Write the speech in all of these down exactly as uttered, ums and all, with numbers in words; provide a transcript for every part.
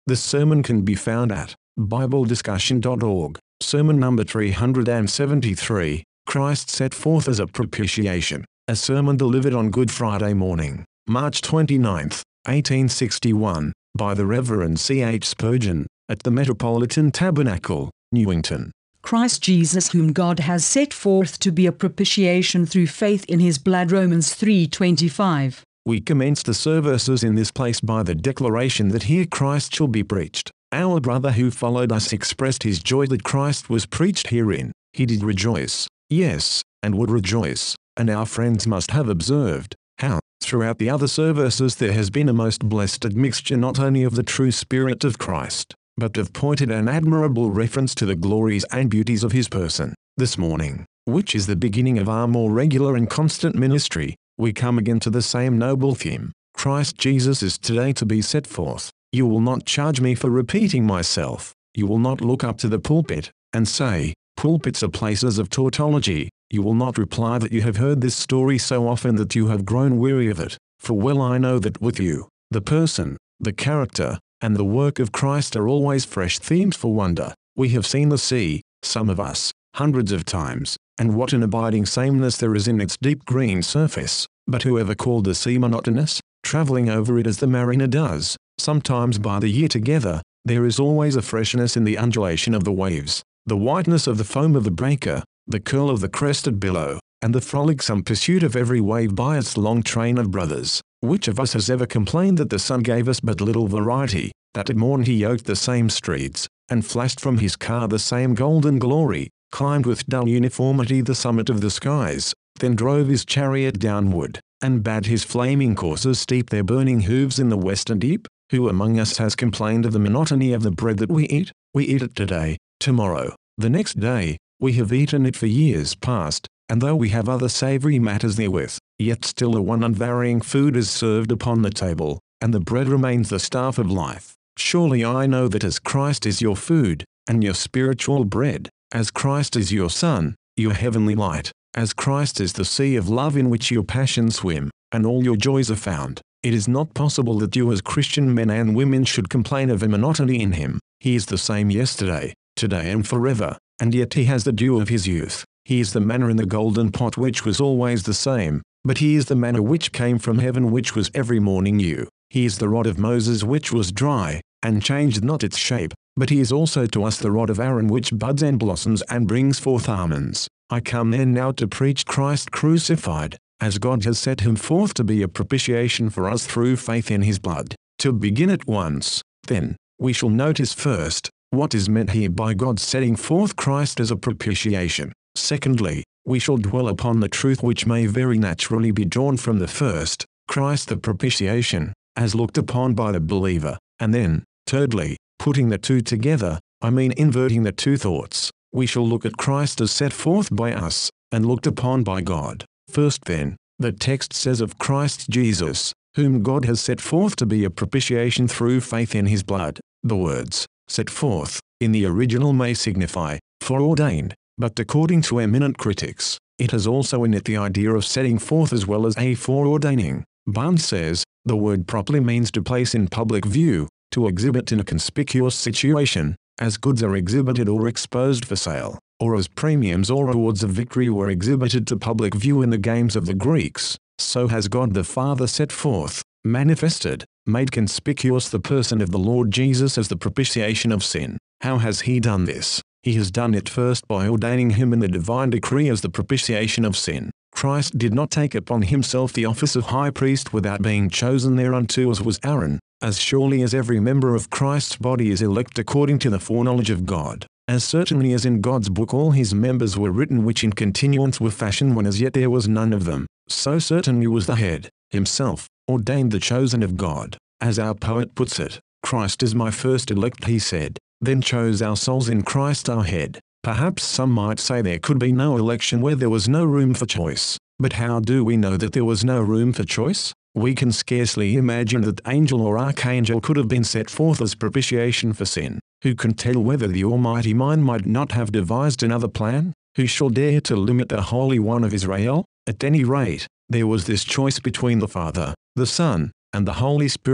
The sermon can be found at bible discussion dot org. Sermon number three hundred seventy-three, Christ set forth as a propitiation. A sermon delivered on Good Friday morning, March twenty-ninth, eighteen sixty-one, by the Reverend C H Spurgeon, at the Metropolitan Tabernacle, Newington. Christ Jesus, whom God has set forth to be a propitiation through faith in his blood. Romans three twenty-five. We commence the services in this place by the declaration that here Christ shall be preached. Our brother who followed us expressed his joy that Christ was preached herein. He did rejoice, yes, and would rejoice, and our friends must have observed how, throughout the other services, there has been a most blessed admixture not only of the true Spirit of Christ, but of pointed and admirable reference to the glories and beauties of his person. This morning, which is the beginning of our more regular and constant ministry, we come again to the same noble theme. Christ Jesus is today to be set forth. You will not charge me for repeating myself. You will not look up to the pulpit and say, pulpits are places of tautology. You will not reply that you have heard this story so often that you have grown weary of it. For well I know that with you, the person, the character, and the work of Christ are always fresh themes for wonder. We have seen the sea, some of us, hundreds of times, and what an abiding sameness there is in its deep green surface. But whoever called the sea monotonous, traveling over it as the mariner does, sometimes by the year together, there is always a freshness in the undulation of the waves, the whiteness of the foam of the breaker, the curl of the crested billow, and the frolicsome pursuit of every wave by its long train of brothers. Which of us has ever complained that the sun gave us but little variety, that at morn he yoked the same streets, and flashed from his car the same golden glory, climbed with dull uniformity the summit of the skies, then drove his chariot downward, and bade his flaming coursers steep their burning hoofs in the western deep? Who among us has complained of the monotony of the bread that we eat? We eat it today, tomorrow, the next day. We have eaten it for years past, and though we have other savory matters therewith, yet still the one unvarying food is served upon the table, and the bread remains the staff of life. Surely I know that as Christ is your food, and your spiritual bread, as Christ is your sun, your heavenly light, as Christ is the sea of love in which your passions swim, and all your joys are found, it is not possible that you as Christian men and women should complain of a monotony in him. He is the same yesterday, today and forever, and yet he has the dew of his youth. He is the manna in the golden pot which was always the same, but he is the manna which came from heaven which was every morning new. He is the rod of Moses which was dry, and changed not its shape, but he is also to us the rod of Aaron which buds and blossoms and brings forth almonds. I come then now to preach Christ crucified, as God has set him forth to be a propitiation for us through faith in his blood. To begin at once, then, we shall notice first, what is meant here by God setting forth Christ as a propitiation. Secondly, we shall dwell upon the truth which may very naturally be drawn from the first, Christ the propitiation, as looked upon by the believer. And then, thirdly, putting the two together, I mean inverting the two thoughts, we shall look at Christ as set forth by us, and looked upon by God. First then, the text says of Christ Jesus, whom God has set forth to be a propitiation through faith in his blood. The words, set forth, in the original may signify, foreordained, but according to eminent critics, it has also in it the idea of setting forth as well as a foreordaining. Barnes says, the word properly means to place in public view, to exhibit in a conspicuous situation, as goods are exhibited or exposed for sale, or as premiums or awards of victory were exhibited to public view in the games of the Greeks. So has God the Father set forth, manifested, made conspicuous the person of the Lord Jesus as the propitiation of sin. How has he done this? He has done it first by ordaining him in the divine decree as the propitiation of sin. Christ did not take upon himself the office of high priest without being chosen thereunto as was Aaron, as surely as every member of Christ's body is elect according to the foreknowledge of God, as certainly as in God's book all his members were written which in continuance were fashioned when as yet there was none of them, so certainly was the head, himself, ordained the chosen of God. As our poet puts it, Christ is my first elect, he said, then chose our souls in Christ our head. Perhaps some might say there could be no election where there was no room for choice. But how do we know that there was no room for choice? We can scarcely imagine that angel or archangel could have been set forth as propitiation for sin. Who can tell whether the Almighty mind might not have devised another plan? Who shall dare to limit the Holy One of Israel? At any rate, there was this choice between the Father, the Son, and the Holy Spirit,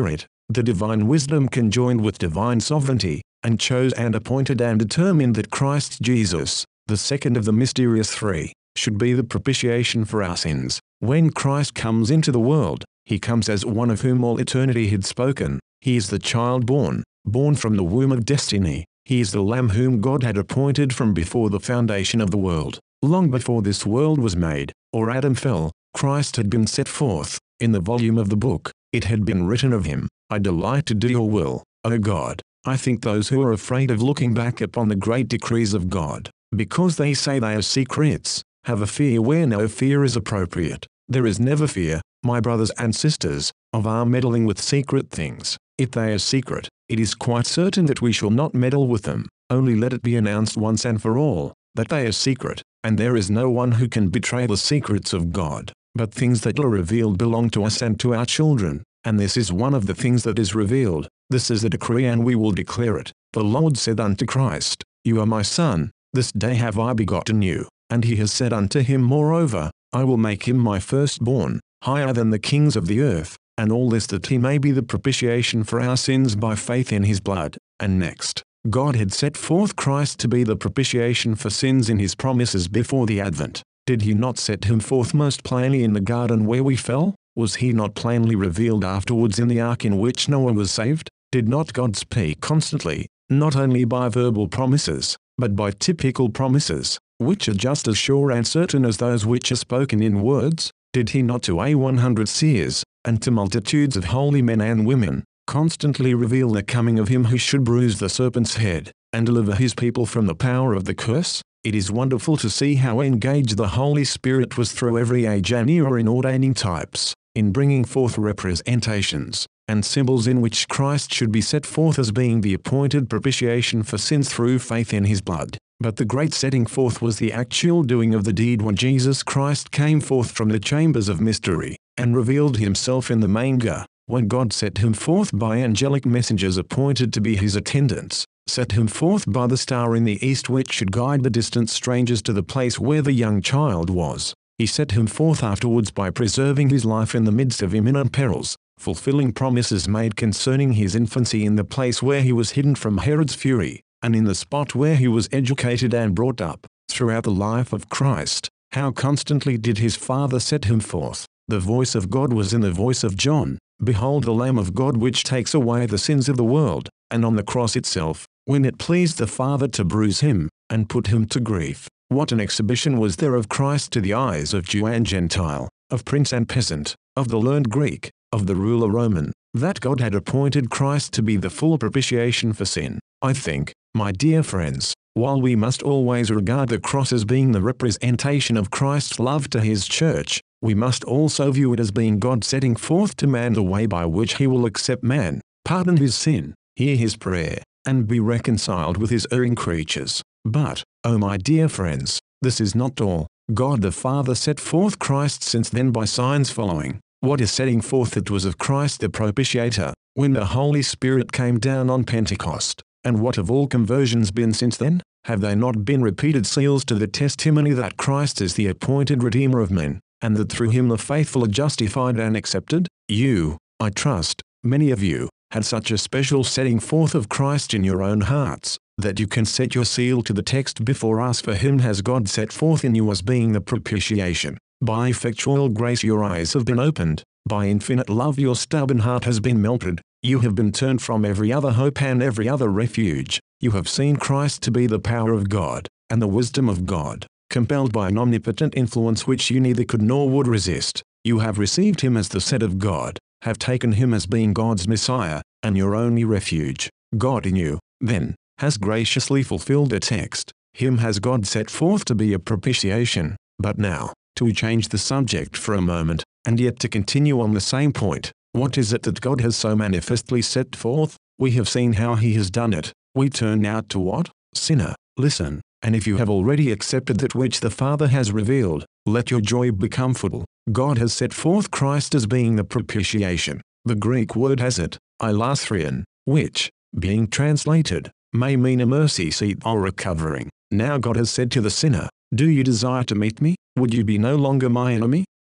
the divine wisdom conjoined with divine sovereignty, and chose and appointed and determined that Christ Jesus, the second of the mysterious three, should be the propitiation for our sins. When Christ comes into the world, he comes as one of whom all eternity had spoken. He is the child born, born from the womb of destiny. He is the Lamb whom God had appointed from before the foundation of the world. Long before this world was made, or Adam fell, Christ had been set forth. In the volume of the book, it had been written of him, "I delight to do your will, O God." I think those who are afraid of looking back upon the great decrees of God, because they say they are secrets, have a fear where no fear is appropriate. There is never fear, my brothers and sisters, of our meddling with secret things. If they are secret, it is quite certain that we shall not meddle with them. Only let it be announced once and for all, that they are secret, and there is no one who can betray the secrets of God. But things that are revealed belong to us and to our children, and this is one of the things that is revealed. This is a decree, and we will declare it. The Lord said unto Christ, "You are my Son, this day have I begotten you." And he has said unto him moreover, "I will make him my firstborn, higher than the kings of the earth," and all this that he may be the propitiation for our sins by faith in his blood. And next, God had set forth Christ to be the propitiation for sins in his promises before the advent. Did he not set him forth most plainly in the garden where we fell? Was he not plainly revealed afterwards in the ark in which Noah was saved? Did not God speak constantly, not only by verbal promises, but by typical promises, which are just as sure and certain as those which are spoken in words? Did he not to a one hundred seers, and to multitudes of holy men and women, constantly reveal the coming of him who should bruise the serpent's head, and deliver his people from the power of the curse? It is wonderful to see how engaged the Holy Spirit was through every age and era in ordaining types, in bringing forth representations, and symbols in which Christ should be set forth as being the appointed propitiation for sins through faith in his blood. But the great setting forth was the actual doing of the deed when Jesus Christ came forth from the chambers of mystery, and revealed himself in the manger, when God set him forth by angelic messengers appointed to be his attendants, set him forth by the star in the east which should guide the distant strangers to the place where the young child was. He set him forth afterwards by preserving his life in the midst of imminent perils, fulfilling promises made concerning his infancy in the place where he was hidden from Herod's fury, and in the spot where he was educated and brought up. Throughout the life of Christ, how constantly did his Father set him forth. The voice of God was in the voice of John, "Behold the Lamb of God which takes away the sins of the world," and on the cross itself, when it pleased the Father to bruise him, and put him to grief. What an exhibition was there of Christ to the eyes of Jew and Gentile, of prince and peasant, of the learned Greek, of the ruler Roman, that God had appointed Christ to be the full propitiation for sin. I think, my dear friends, while we must always regard the cross as being the representation of Christ's love to his church, we must also view it as being God setting forth to man the way by which he will accept man, pardon his sin, hear his prayer, and be reconciled with his erring creatures. But, oh my dear friends, this is not all. God the Father set forth Christ since then by signs following. What is setting forth it was of Christ the propitiator, when the Holy Spirit came down on Pentecost. And what have all conversions been since then? Have they not been repeated seals to the testimony that Christ is the appointed Redeemer of men, and that through him the faithful are justified and accepted? You, I trust, many of you, had such a special setting forth of Christ in your own hearts, that you can set your seal to the text before us. For him has God set forth in you as being the propitiation. By effectual grace your eyes have been opened, by infinite love your stubborn heart has been melted, you have been turned from every other hope and every other refuge, you have seen Christ to be the power of God, and the wisdom of God, compelled by an omnipotent influence which you neither could nor would resist. You have received him as the said of God, have taken him as being God's Messiah, and your only refuge. God in you, then, has graciously fulfilled a text. Him has God set forth to be a propitiation. But now, to change the subject for a moment, and yet to continue on the same point, what is it that God has so manifestly set forth? We have seen how he has done it. We turn now to what? Sinner, listen, and if you have already accepted that which the Father has revealed, let your joy become full. God has set forth Christ as being the propitiation. The Greek word has it, ilathrion, which, being translated, may mean a mercy seat or a covering. Now God has said to the sinner, "Do you desire to meet me? Would you be no longer my enemy?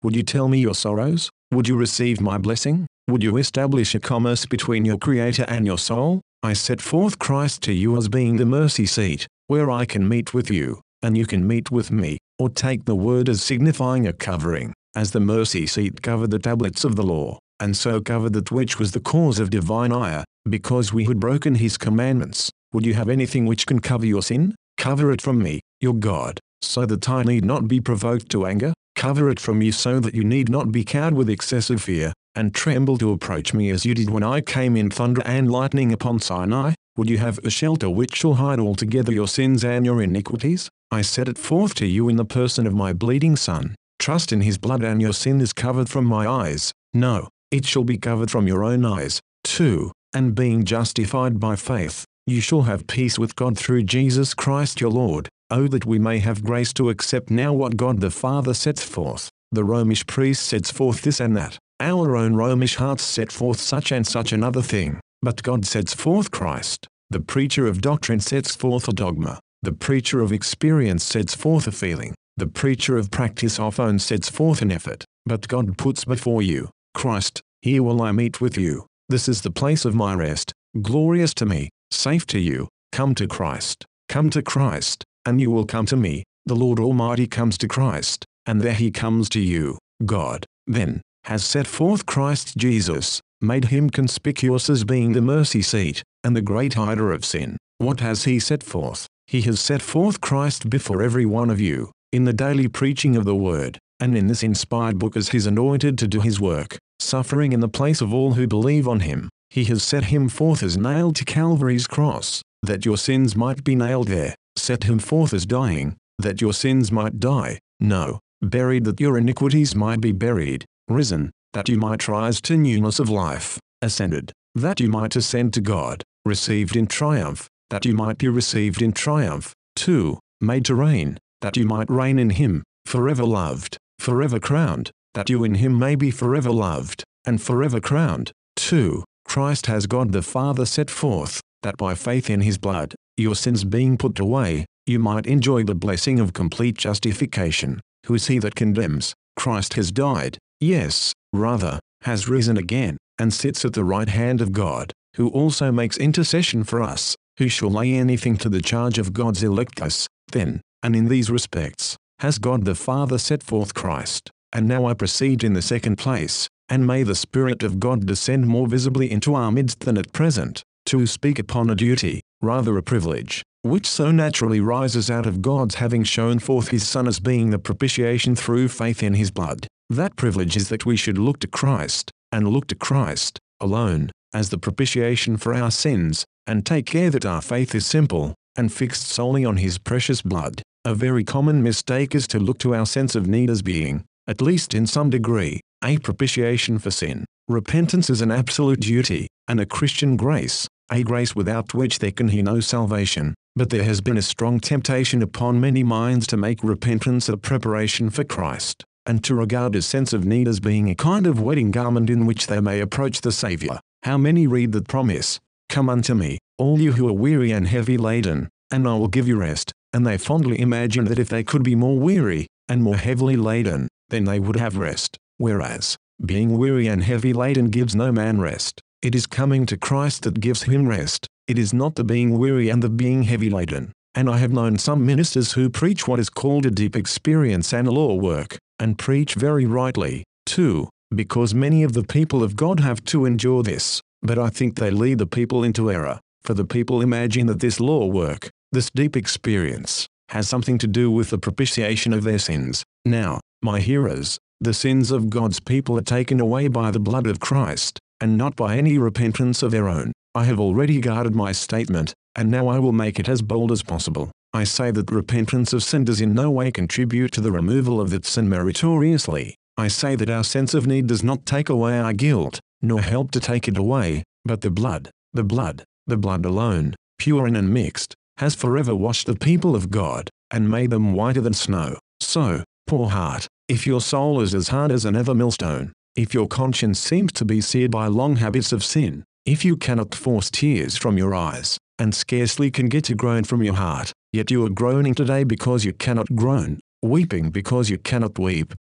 Would you tell me your sorrows? Would you receive my blessing? Would you establish a commerce between your Creator and your soul? I set forth Christ to you as being the mercy seat, where I can meet with you, and you can meet with me, or take the word as signifying a covering, as the mercy seat covered the tablets of the law, and so covered that which was the cause of divine ire, because we had broken his commandments. Would you have anything which can cover your sin? Cover it from me, your God, so that I need not be provoked to anger. Cover it from you so that you need not be cowed with excessive fear, and tremble to approach me as you did when I came in thunder and lightning upon Sinai. Would you have a shelter which shall hide altogether your sins and your iniquities? I set it forth to you in the person of my bleeding Son. Trust in his blood and your sin is covered from my eyes. No, it shall be covered from your own eyes, too, and being justified by faith, you shall have peace with God through Jesus Christ your Lord. Oh, that we may have grace to accept now what God the Father sets forth. The Romish priest sets forth this and that. Our own Romish hearts set forth such and such another thing. But God sets forth Christ. The preacher of doctrine sets forth a dogma. The preacher of experience sets forth a feeling. The preacher of practice often sets forth an effort. But God puts before you Christ. Here will I meet with you. This is the place of my rest, glorious to me, safe to you. Come to Christ. Come to Christ, and you will come to me. The Lord Almighty comes to Christ, and there he comes to you. God, then, has set forth Christ Jesus, made him conspicuous as being the mercy seat, and the great hider of sin. What has he set forth? He has set forth Christ before every one of you, in the daily preaching of the word, and in this inspired book as his anointed to do his work, suffering in the place of all who believe on him. He has set him forth as nailed to Calvary's cross, that your sins might be nailed there. Set him forth as dying, that your sins might die. No, buried that your iniquities might be buried. Risen, that you might rise to newness of life. Ascended, that you might ascend to God. Received in triumph, that you might be received in triumph. Two, made to reign, that you might reign in him. Forever loved, forever crowned, that you in him may be forever loved, and forever crowned. Two, Christ has God the Father set forth, that by faith in his blood, your sins being put away, you might enjoy the blessing of complete justification. Who is he that condemns? Christ has died, yes, rather, has risen again, and sits at the right hand of God, who also makes intercession for us. Who shall lay anything to the charge of God's elect us? Then, and in these respects, has God the Father set forth Christ. And now I proceed in the second place, and may the Spirit of God descend more visibly into our midst than at present, to speak upon a duty, rather a privilege, which so naturally rises out of God's having shown forth his Son as being the propitiation through faith in his blood. That privilege is that we should look to Christ, and look to Christ, alone, as the propitiation for our sins, and take care that our faith is simple, and fixed solely on his precious blood. A very common mistake is to look to our sense of need as being, at least in some degree, a propitiation for sin. Repentance is an absolute duty, and a Christian grace, a grace without which there can be no salvation. But there has been a strong temptation upon many minds to make repentance a preparation for Christ, and to regard a sense of need as being a kind of wedding garment in which they may approach the Saviour. How many read the promise, "Come unto me, all you who are weary and heavy laden, and I will give you rest," and they fondly imagine that if they could be more weary, and more heavily laden, then they would have rest, whereas, being weary and heavy laden gives no man rest. It is coming to Christ that gives him rest. It is not the being weary and the being heavy laden. And I have known some ministers who preach what is called a deep experience and law work, and preach very rightly, too, because many of the people of God have to endure this. But I think they lead the people into error, for the people imagine that this law work, this deep experience, has something to do with the propitiation of their sins. Now, my hearers, the sins of God's people are taken away by the blood of Christ, and not by any repentance of their own. I have already guarded my statement, and now I will make it as bold as possible. I say that repentance of sin does in no way contribute to the removal of that sin meritoriously. I say that our sense of need does not take away our guilt, nor help to take it away, but the blood, the blood, the blood alone, pure and unmixed, has forever washed the people of God, and made them whiter than snow. So, poor heart, if your soul is as hard as an ever millstone, if your conscience seems to be seared by long habits of sin, if you cannot force tears from your eyes, and scarcely can get a groan from your heart, yet you are groaning today because you cannot groan, weeping because you cannot weep,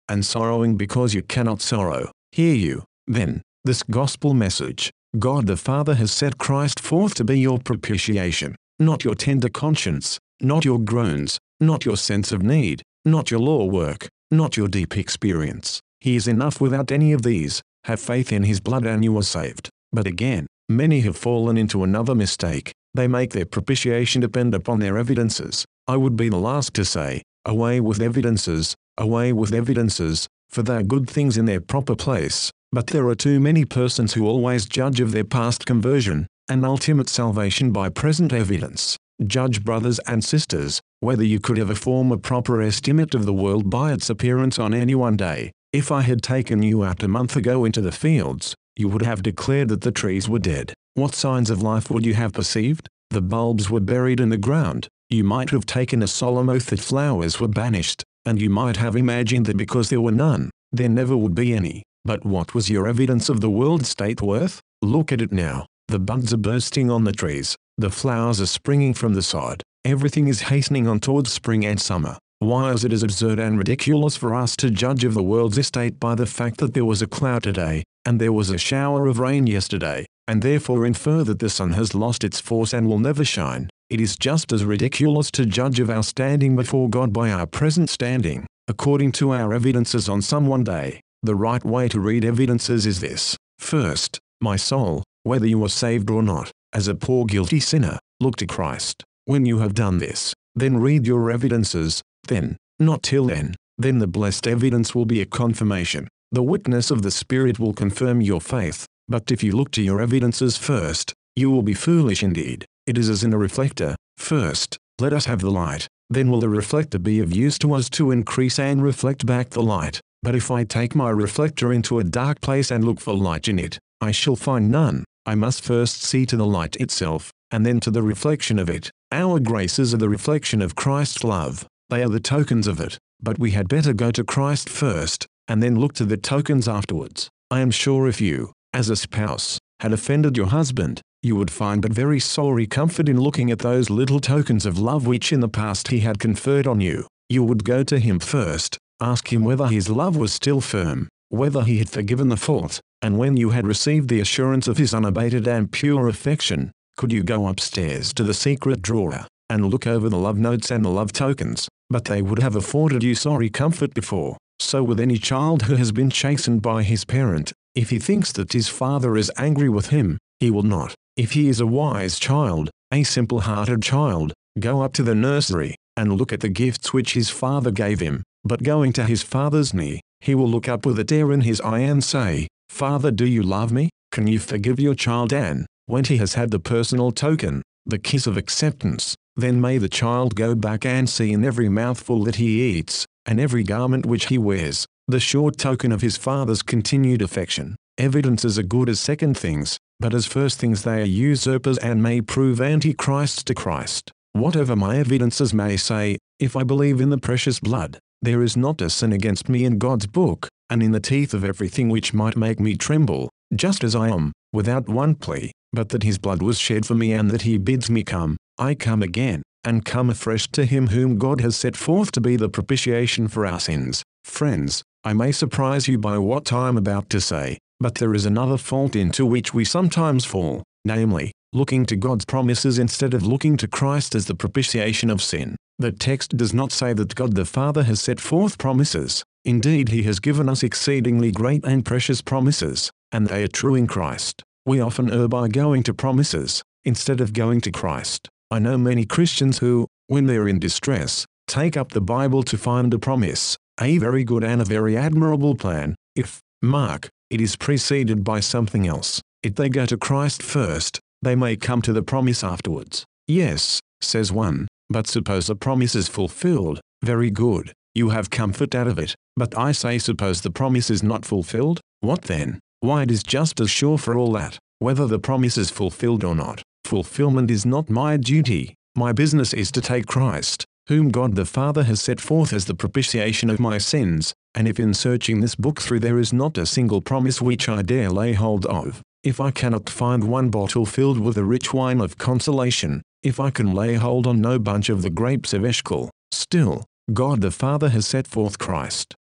and sorrowing because you cannot sorrow. Hear you, then, this gospel message. God the Father has set Christ forth to be your propitiation, not your tender conscience, not your groans, not your sense of need, not your law work, not your deep experience. He is enough without any of these. Have faith in his blood and you are saved. But again, many have fallen into another mistake. They make their propitiation depend upon their evidences. I would be the last to say, away with evidences, away with evidences, for they are good things in their proper place. But there are too many persons who always judge of their past conversion and ultimate salvation by present evidence. Judge, brothers and sisters, whether you could ever form a proper estimate of the world by its appearance on any one day. If I had taken you out a month ago into the fields, you would have declared that the trees were dead. What signs of life would you have perceived? The bulbs were buried in the ground. You might have taken a solemn oath that flowers were banished, and you might have imagined that because there were none, there never would be any. But what was your evidence of the world's state worth? Look at it now. The buds are bursting on the trees. The flowers are springing from the sod. Everything is hastening on towards spring and summer. Why is it as absurd and ridiculous for us to judge of the world's estate by the fact that there was a cloud today, and there was a shower of rain yesterday, and therefore infer that the sun has lost its force and will never shine? It is just as ridiculous to judge of our standing before God by our present standing, according to our evidences on some one day. The right way to read evidences is this. First, my soul, whether you are saved or not, as a poor guilty sinner, look to Christ. When you have done this, then read your evidences. Then, not till then, then the blessed evidence will be a confirmation. The witness of the Spirit will confirm your faith. But if you look to your evidences first, you will be foolish indeed. It is as in a reflector. First, let us have the light. Then will the reflector be of use to us to increase and reflect back the light. But if I take my reflector into a dark place and look for light in it, I shall find none. I must first see to the light itself, and then to the reflection of it. Our graces are the reflection of Christ's love. They are the tokens of it, but we had better go to Christ first, and then look to the tokens afterwards. I am sure if you, as a spouse, had offended your husband, you would find but very sorry comfort in looking at those little tokens of love which in the past he had conferred on you. You would go to him first, ask him whether his love was still firm, whether he had forgiven the fault, and when you had received the assurance of his unabated and pure affection, could you go upstairs to the secret drawer, and look over the love notes and the love tokens? But they would have afforded you sorry comfort before. So with any child who has been chastened by his parent, if he thinks that his father is angry with him, he will not. If he is a wise child, a simple-hearted child, go up to the nursery, and look at the gifts which his father gave him. But going to his father's knee, he will look up with a tear in his eye and say, "Father, do you love me? Can you forgive your child?" And, when he has had the personal token, the kiss of acceptance, then may the child go back and see in every mouthful that he eats, and every garment which he wears, the sure token of his father's continued affection. Evidences are good as second things, but as first things they are usurpers and may prove antichrists to Christ. Whatever my evidences may say, if I believe in the precious blood, there is not a sin against me in God's book, and in the teeth of everything which might make me tremble, just as I am, without one plea, but that his blood was shed for me and that he bids me come, I come again, and come afresh to him whom God has set forth to be the propitiation for our sins. Friends, I may surprise you by what I am about to say, but there is another fault into which we sometimes fall, namely, looking to God's promises instead of looking to Christ as the propitiation of sin. The text does not say that God the Father has set forth promises. Indeed, he has given us exceedingly great and precious promises, and they are true in Christ. We often err by going to promises, instead of going to Christ. I know many Christians who, when they're in distress, take up the Bible to find a promise, a very good and a very admirable plan. If, mark, it is preceded by something else, if they go to Christ first, they may come to the promise afterwards. Yes, says one, but suppose the promise is fulfilled, very good, you have comfort out of it. But I say suppose the promise is not fulfilled, what then? Why, it is just as sure for all that, whether the promise is fulfilled or not. Fulfillment is not my duty. My business is to take Christ, whom God the Father has set forth as the propitiation of my sins, and if in searching this book through there is not a single promise which I dare lay hold of, if I cannot find one bottle filled with the rich wine of consolation, if I can lay hold on no bunch of the grapes of Eshcol, still, God the Father has set forth Christ,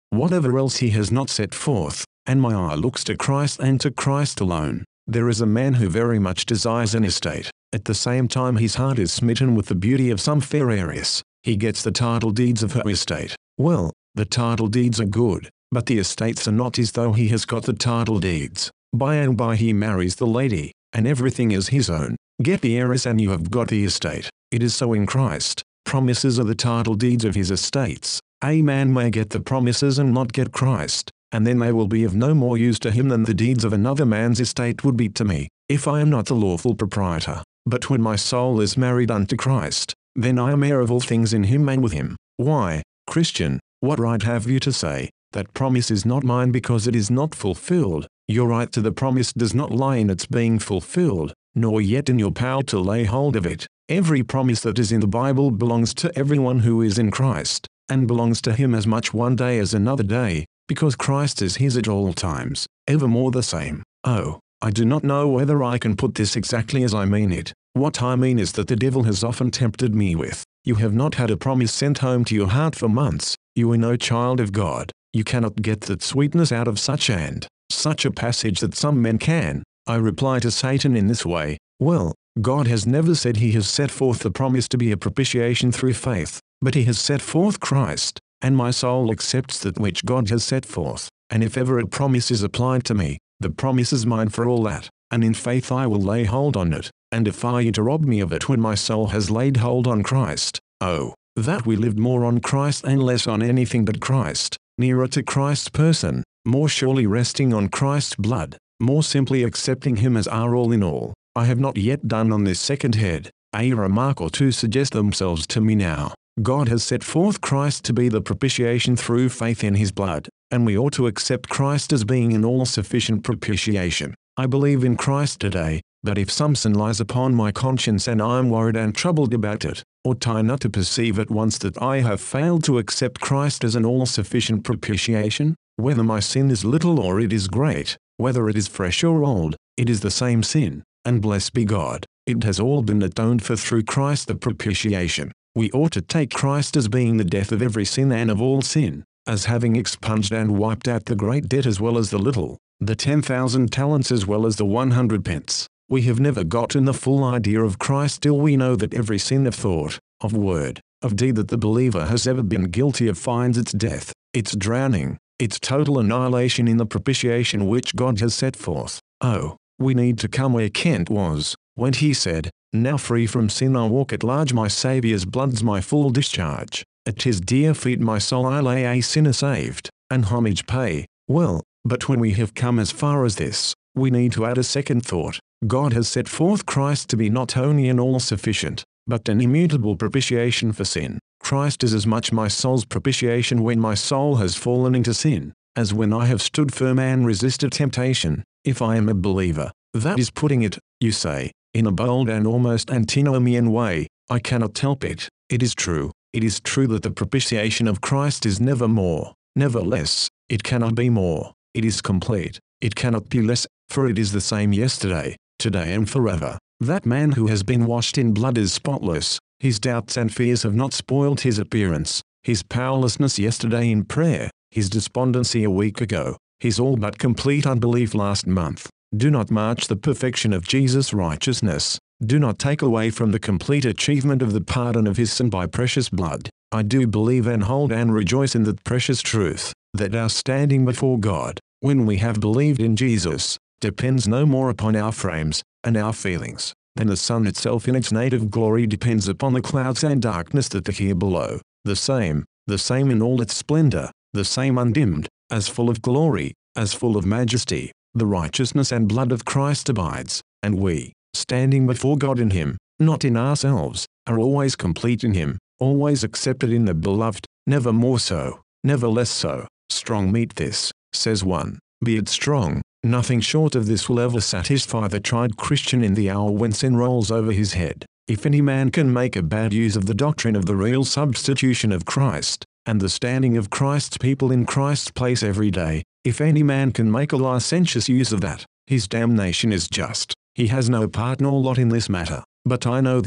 whatever else he has not set forth, and my eye looks to Christ and to Christ alone. There is a man who very much desires an estate. At the same time his heart is smitten with the beauty of some fair heiress. He gets the title deeds of her estate. Well, the title deeds are good, but the estates are not, as though he has got the title deeds. By and by he marries the lady, and everything is his own. Get the heiress and you have got the estate. It is so in Christ. Promises are the title deeds of his estates. A man may get the promises and not get Christ, and then they will be of no more use to him than the deeds of another man's estate would be to me, if I am not the lawful proprietor. But when my soul is married unto Christ, then I am heir of all things in him and with him. Why, Christian, what right have you to say, that promise is not mine because it is not fulfilled? Your right to the promise does not lie in its being fulfilled, nor yet in your power to lay hold of it. Every promise that is in the Bible belongs to everyone who is in Christ, and belongs to him as much one day as another day, because Christ is his at all times, evermore the same. Oh, I do not know whether I can put this exactly as I mean it. What I mean is that the devil has often tempted me with, you have not had a promise sent home to your heart for months, you are no child of God, you cannot get that sweetness out of such and such a passage that some men can. I reply to Satan in this way, well, God has never said he has set forth the promise to be a propitiation through faith, but he has set forth Christ, and my soul accepts that which God has set forth, and if ever a promise is applied to me, the promise is mine for all that, and in faith I will lay hold on it, and defy you to rob me of it when my soul has laid hold on Christ. Oh, that we lived more on Christ and less on anything but Christ, nearer to Christ's person, more surely resting on Christ's blood, more simply accepting him as our all in all. I have not yet done on this second head. A remark or two suggest themselves to me now. God has set forth Christ to be the propitiation through faith in his blood, and we ought to accept Christ as being an all-sufficient propitiation. I believe in Christ today, but if some sin lies upon my conscience and I am worried and troubled about it, ought I not to perceive at once that I have failed to accept Christ as an all-sufficient propitiation? Whether my sin is little or it is great, whether it is fresh or old, it is the same sin, and blessed be God, it has all been atoned for through Christ the propitiation. We ought to take Christ as being the death of every sin and of all sin, as having expunged and wiped out the great debt as well as the little, the ten thousand talents as well as the one hundred pence. We have never gotten the full idea of Christ till we know that every sin of thought, of word, of deed that the believer has ever been guilty of finds its death, its drowning, its total annihilation in the propitiation which God has set forth. Oh, we need to come where Kent was, when he said, now free from sin I walk at large, my Saviour's blood's my full discharge, at his dear feet my soul I lay a sinner saved, and homage pay. Well, but when we have come as far as this, we need to add a second thought. God has set forth Christ to be not only an all-sufficient, but an immutable propitiation for sin. Christ is as much my soul's propitiation when my soul has fallen into sin, as when I have stood firm and resisted temptation. If I am a believer, that is putting it, you say, in a bold and almost antinomian way. I cannot help it. It is true. It is true that the propitiation of Christ is never more, never less. It cannot be more. It is complete. It cannot be less, for it is the same yesterday, today and forever. That man who has been washed in blood is spotless. His doubts and fears have not spoiled his appearance. His powerlessness yesterday in prayer, his despondency a week ago, his all but complete unbelief last month, do not march the perfection of Jesus' righteousness. Do not take away from the complete achievement of the pardon of his sin by precious blood. I do believe and hold and rejoice in that precious truth, that our standing before God, when we have believed in Jesus, depends no more upon our frames and our feelings, than the sun itself in its native glory depends upon the clouds and darkness that are here below. The same, the same in all its splendor, the same undimmed, as full of glory, as full of majesty, the righteousness and blood of Christ abides, and we, standing before God in him, not in ourselves, are always complete in him, always accepted in the beloved, never more so, never less so. Strong meat this, says one, be it strong. Nothing short of this will ever satisfy the tried Christian in the hour when sin rolls over his head. If any man can make a bad use of the doctrine of the real substitution of Christ, and the standing of Christ's people in Christ's place every day, if any man can make a licentious use of that, his damnation is just. He has no part nor lot in this matter. But I know this,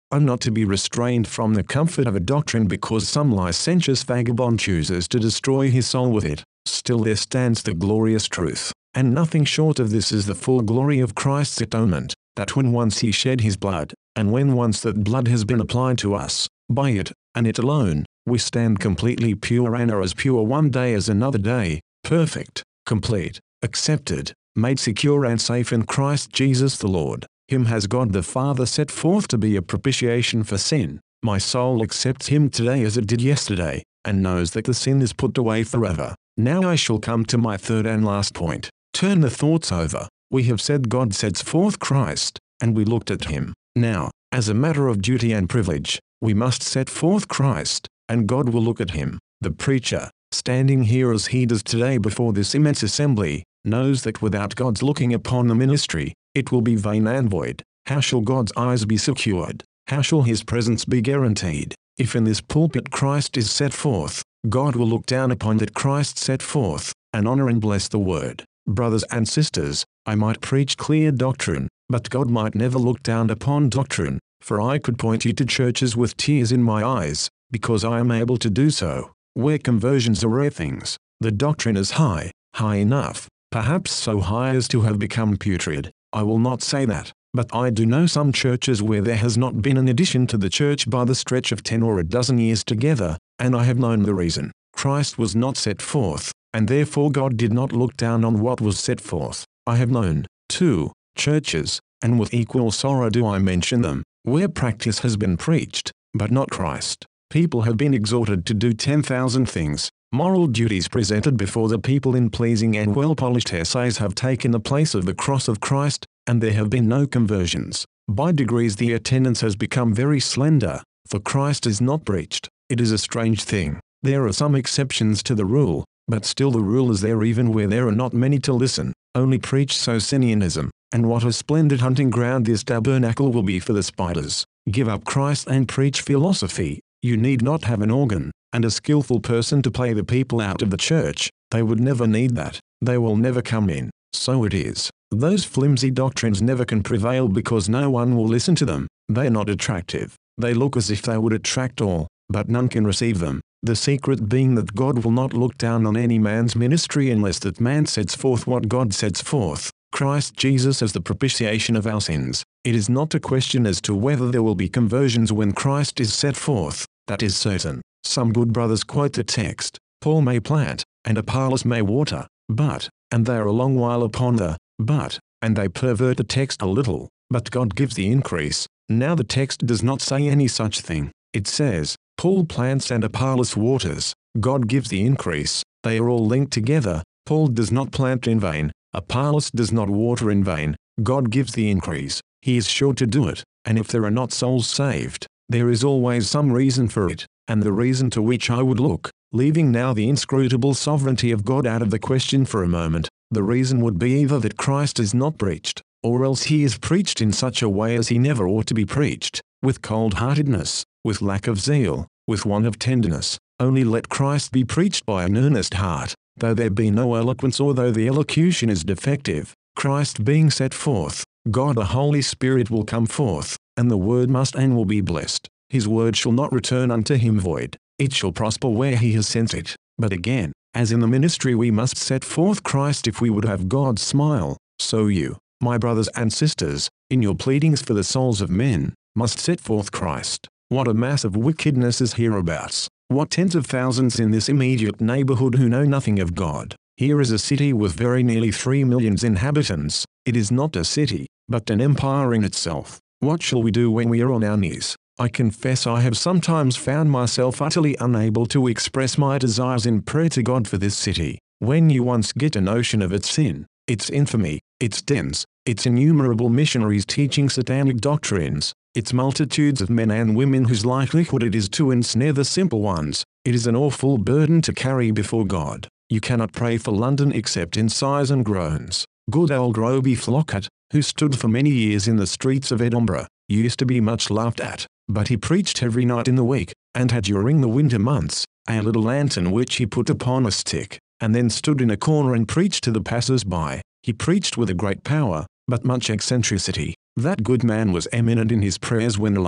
I'm not to be restrained from the comfort of a doctrine because some licentious vagabond chooses to destroy his soul with it. Still there stands the glorious truth, and nothing short of this is the full glory of Christ's atonement, that when once he shed his blood, and when once that blood has been applied to us, by it, and it alone, we stand completely pure and are as pure one day as another day, perfect, complete, accepted, made secure and safe in Christ Jesus the Lord. Him has God the Father set forth to be a propitiation for sin. My soul accepts him today as it did yesterday, and knows that the sin is put away forever. Now I shall come to my third and last point. Turn the thoughts over. We have said God sets forth Christ, and we looked at him. Now, as a matter of duty and privilege, we must set forth Christ, and God will look at him. The preacher, standing here as he does today before this immense assembly, knows that without God's looking upon the ministry, it will be vain and void. How shall God's eyes be secured? How shall his presence be guaranteed? If in this pulpit Christ is set forth, God will look down upon that Christ set forth, and honor and bless the word. Brothers and sisters, I might preach clear doctrine, but God might never look down upon doctrine, for I could point you to churches with tears in my eyes, because I am able to do so, where conversions are rare things. The doctrine is high, high enough, perhaps so high as to have become putrid. I will not say that, but I do know some churches where there has not been an addition to the church by the stretch of ten or a dozen years together, and I have known the reason. Christ was not set forth, and therefore God did not look down on what was set forth. I have known, too, churches, and with equal sorrow do I mention them, where practice has been preached, but not Christ. People have been exhorted to do ten thousand things. Moral duties presented before the people in pleasing and well-polished essays have taken the place of the cross of Christ, and there have been no conversions. By degrees the attendance has become very slender, for Christ is not preached. It is a strange thing. There are some exceptions to the rule, but still the rule is there even where there are not many to listen. Only preach Socinianism, and what a splendid hunting ground this tabernacle will be for the spiders. Give up Christ and preach philosophy. You need not have an organ and a skillful person to play the people out of the church. They would never need that. They will never come in. So it is. Those flimsy doctrines never can prevail because no one will listen to them. They are not attractive. They look as if they would attract all, but none can receive them. The secret being that God will not look down on any man's ministry unless that man sets forth what God sets forth, Christ Jesus as the propitiation of our sins. It is not a question as to whether there will be conversions when Christ is set forth. That is certain. Some good brothers quote the text, Paul may plant, and Apollos may water, but, and they are a long while upon the, but, and they pervert the text a little, but God gives the increase. Now the text does not say any such thing. It says, Paul plants and Apollos waters, God gives the increase. They are all linked together. Paul does not plant in vain, Apollos does not water in vain, God gives the increase. He is sure to do it, and if there are not souls saved, there is always some reason for it, and the reason to which I would look, leaving now the inscrutable sovereignty of God out of the question for a moment, the reason would be either that Christ is not preached, or else he is preached in such a way as he never ought to be preached, with cold-heartedness, with lack of zeal, with want of tenderness. Only let Christ be preached by an earnest heart, though there be no eloquence or though the elocution is defective. Christ being set forth, God the Holy Spirit will come forth, and the word must and will be blessed. His word shall not return unto him void. It shall prosper where he has sent it. But again, as in the ministry we must set forth Christ if we would have God's smile, so you, my brothers and sisters, in your pleadings for the souls of men, must set forth Christ. What a mass of wickedness is hereabouts! What tens of thousands in this immediate neighborhood who know nothing of God! Here is a city with very nearly three millions inhabitants. It is not a city, but an empire in itself. What shall we do when we are on our knees? I confess I have sometimes found myself utterly unable to express my desires in prayer to God for this city. When you once get a notion of its sin, its infamy, its dens, its innumerable missionaries teaching satanic doctrines, its multitudes of men and women whose likelihood it is to ensnare the simple ones, it is an awful burden to carry before God. You cannot pray for London except in sighs and groans. Good old Roby Flockett, who stood for many years in the streets of Edinburgh, used to be much laughed at, but he preached every night in the week, and had during the winter months, a little lantern which he put upon a stick, and then stood in a corner and preached to the passers-by. He preached with a great power, but much eccentricity. That good man was eminent in his prayers when alone.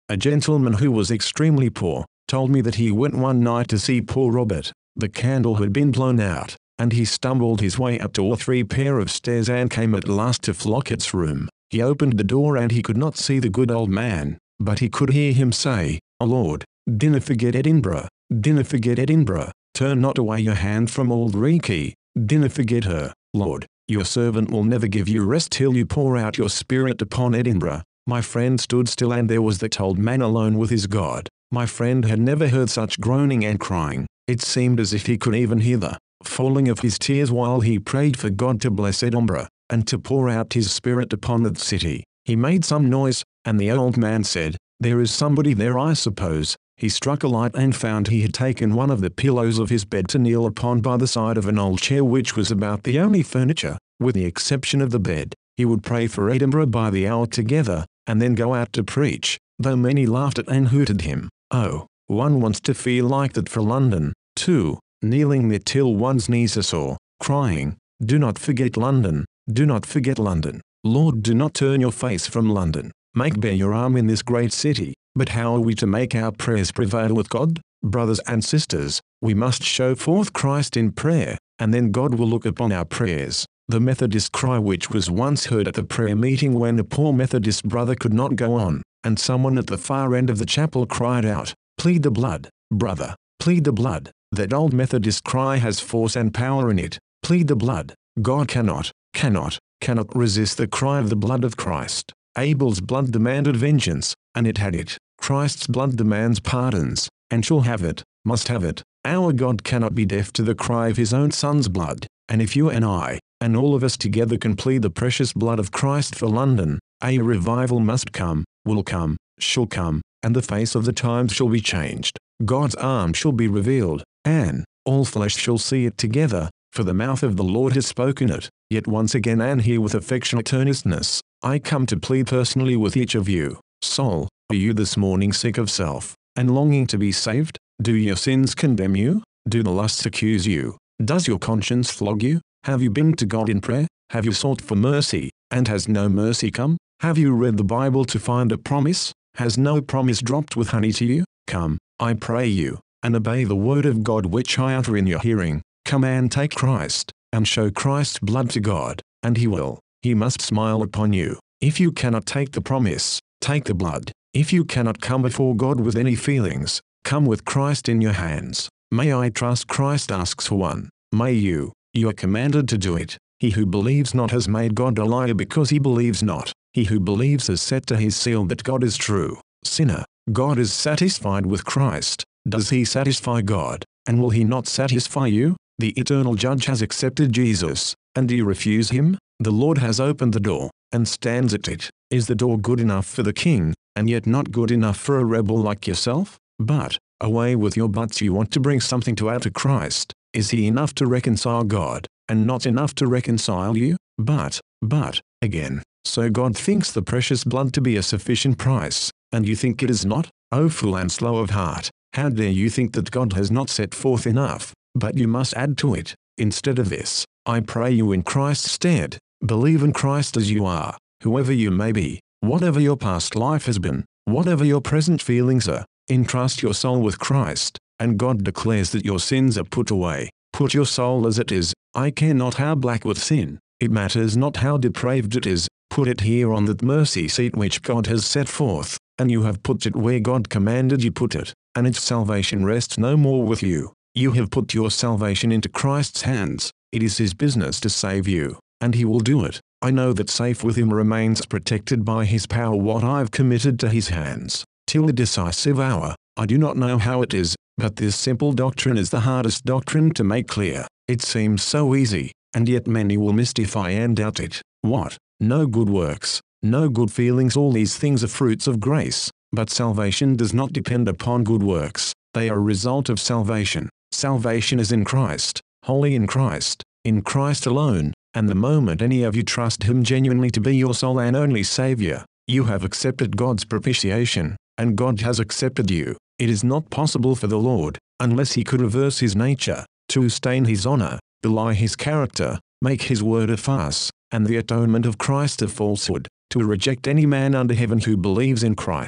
A gentleman who was extremely poor told me that he went one night to see poor Robert. The candle had been blown out, and he stumbled his way up two or three pair of stairs and came at last to Flockett's room. He opened the door and he could not see the good old man, but he could hear him say, "Oh Lord, dinna forget Edinburgh, dinna forget Edinburgh, turn not away your hand from Auld Reekie, dinna forget her, Lord, your servant will never give you rest till you pour out your spirit upon Edinburgh." My friend stood still and there was that old man alone with his God. My friend had never heard such groaning and crying. It seemed as if he could even hear the falling of his tears while he prayed for God to bless Edinburgh, and to pour out his spirit upon the city. He made some noise, and the old man said, "There is somebody there, I suppose." He struck a light and found he had taken one of the pillows of his bed to kneel upon by the side of an old chair which was about the only furniture, with the exception of the bed. He would pray for Edinburgh by the hour together, and then go out to preach, though many laughed at and hooted him. Oh, one wants to feel like that for London, too, kneeling there till one's knees are sore, crying, "Do not forget London, do not forget London. Lord, do not turn your face from London. Make bare your arm in this great city." But how are we to make our prayers prevail with God? Brothers and sisters, we must show forth Christ in prayer, and then God will look upon our prayers. The Methodist cry which was once heard at the prayer meeting when a poor Methodist brother could not go on, and someone at the far end of the chapel cried out, "Plead the blood, brother, plead the blood." That old Methodist cry has force and power in it. Plead the blood. God cannot, cannot, cannot resist the cry of the blood of Christ. Abel's blood demanded vengeance, and it had it. Christ's blood demands pardons, and shall have it, must have it. Our God cannot be deaf to the cry of his own Son's blood, and if you and I, and all of us together can plead the precious blood of Christ for London, a revival must come, will come, shall come, and the face of the times shall be changed. God's arm shall be revealed, and all flesh shall see it together, for the mouth of the Lord has spoken it. Yet once again and here with affectionate earnestness, I come to plead personally with each of you. Soul, are you this morning sick of self, and longing to be saved? Do your sins condemn you? Do the lusts accuse you? Does your conscience flog you? Have you been to God in prayer? Have you sought for mercy, and has no mercy come? Have you read the Bible to find a promise? Has no promise dropped with honey to you? Come, I pray you, and obey the word of God which I utter in your hearing. Come and take Christ, and show Christ's blood to God, and he will, he must smile upon you. If you cannot take the promise, take the blood. If you cannot come before God with any feelings, come with Christ in your hands. May I trust Christ asks for one. May you, you are commanded to do it. He who believes not has made God a liar because he believes not. He who believes has set to his seal that God is true. Sinner, God is satisfied with Christ. Does he satisfy God, and will he not satisfy you? The eternal judge has accepted Jesus, and do you refuse him? The Lord has opened the door, and stands at it. Is the door good enough for the king, and yet not good enough for a rebel like yourself? But, away with your buts, you want to bring something to add to Christ. Is he enough to reconcile God, and not enough to reconcile you? But, but, again, so God thinks the precious blood to be a sufficient price, and you think it is not? O fool and slow of heart, how dare you think that God has not set forth enough, but you must add to it. Instead of this, I pray you in Christ's stead, believe in Christ as you are, whoever you may be, whatever your past life has been, whatever your present feelings are, entrust your soul with Christ, and God declares that your sins are put away. Put your soul as it is. I care not how black with sin, it matters not how depraved it is, put it here on that mercy seat which God has set forth, and you have put it where God commanded you put it, and its salvation rests no more with you. You have put your salvation into Christ's hands. It is his business to save you, and he will do it. I know that safe with him remains protected by his power what I've committed to his hands. Till the decisive hour, I do not know how it is, but this simple doctrine is the hardest doctrine to make clear. It seems so easy, and yet many will mystify and doubt it. What? No good works, no good feelings, all these things are fruits of grace, but salvation does not depend upon good works. They are a result of salvation. Salvation is in Christ, wholly in Christ, in Christ alone, and the moment any of you trust him genuinely to be your sole and only Savior, you have accepted God's propitiation, and God has accepted you. It is not possible for the Lord, unless he could reverse his nature, to stain his honor, belie his character, make his word a farce, and the atonement of Christ a falsehood, to reject any man under heaven who believes in Christ.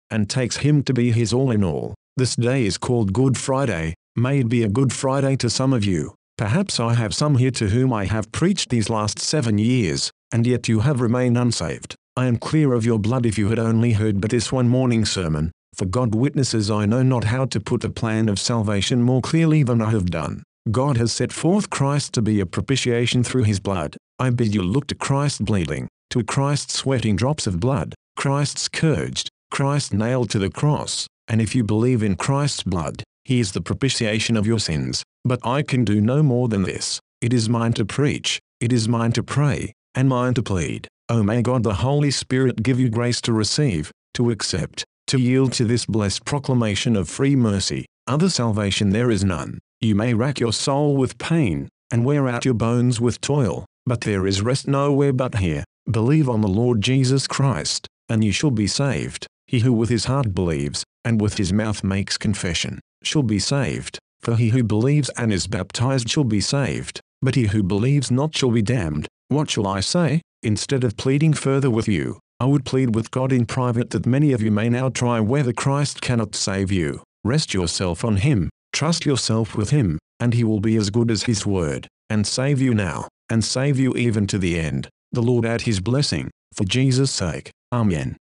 and takes him to be his all in all. This day is called Good Friday. May it be a Good Friday to some of you. Perhaps I have some here to whom I have preached these last seven years, and yet you have remained unsaved. I am clear of your blood if you had only heard but this one morning sermon, for God witnesses I know not how to put the plan of salvation more clearly than I have done. God has set forth Christ to be a propitiation through his blood. I bid you look to Christ bleeding, to Christ sweating drops of blood, Christ scourged, Christ nailed to the cross, and if you believe in Christ's blood, he is the propitiation of your sins. But I can do no more than this. It is mine to preach, it is mine to pray, and mine to plead. Oh, may God the Holy Spirit give you grace to receive, to accept, to yield to this blessed proclamation of free mercy. Other salvation there is none. You may rack your soul with pain, and wear out your bones with toil, but there is rest nowhere but here. Believe on the Lord Jesus Christ, and you shall be saved. He who with his heart believes, and with his mouth makes confession, shall be saved. For he who believes and is baptized shall be saved, but he who believes not shall be damned. What shall I say? Instead of pleading further with you, I would plead with God in private that many of you may now try whether Christ cannot save you. Rest yourself on him, trust yourself with him, and he will be as good as his word, and save you now, and save you even to the end. The Lord add his blessing, for Jesus' sake. Amen.